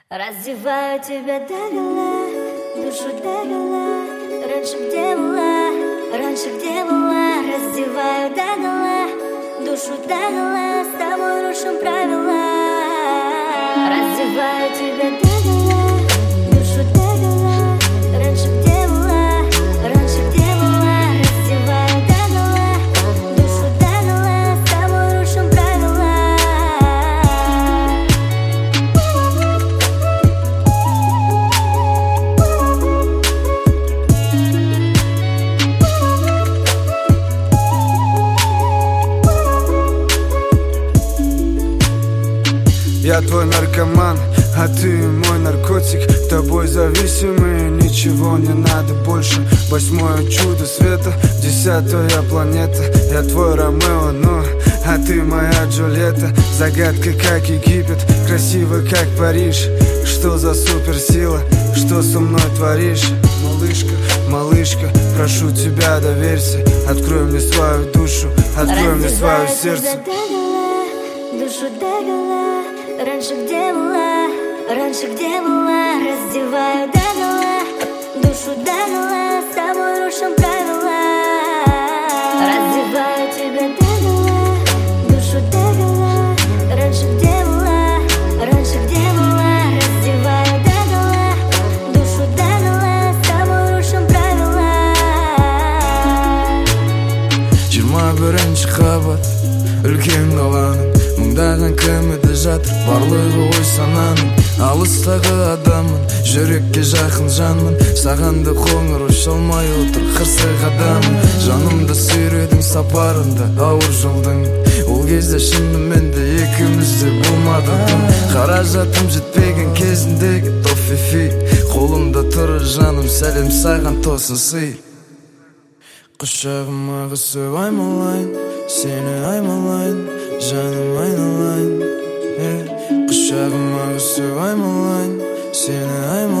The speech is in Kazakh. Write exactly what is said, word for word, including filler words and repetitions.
Раздеваю тебя догола, душу догола. Раньше где была, раньше где была. Раздеваю догола, душу догола. С тобой рушим правила. Раздеваю тебя догола, душу догола. Раньше где была, раньше где была. Раздеваю догола, душу догола. С тобой рушим правила. Я твой наркоман, а ты мой наркотик. Тобой зависимый, ничего не надо больше. Восьмое чудо света, десятая планета. Я твой Ромео, но, а ты моя Джульетта. Загадка как Египет, красиво как Париж. Что за суперсила, что со мной творишь? Малышка, малышка, прошу тебя, доверься. Открой мне свою душу, открой мне свое сердце. Душу догола, раньше где была, раньше где была. Раздеваю догола, душу догола. С тобой рушим правила. Раздеваю тебя догола, душу догола. Раньше где была, раньше где была. Раздеваю догола, душу догола. С тобой рушим правила. жиырма бірінші қабат үлкен қаланың мыңдаған кіміді жатыр, барлығы ой сананың. Алыстағы адамын, жүрекке жақын жанмын. Саған да қоңыр ұшалмай отыр қырсық адамын. Жанымды сүйредің сапарында ауыр жолдың. Ол кезде шынымен де екеумізде болмады тым. Қаражатым жетпеген кезіндегі тофифи. Қолымда тұр жаным, сәлем саған тосын сый. Құшағыма қысып аймалайын, сені аймалайын, жаным айналайын. Құшағыма қысып аймалайын, сені аймалайын.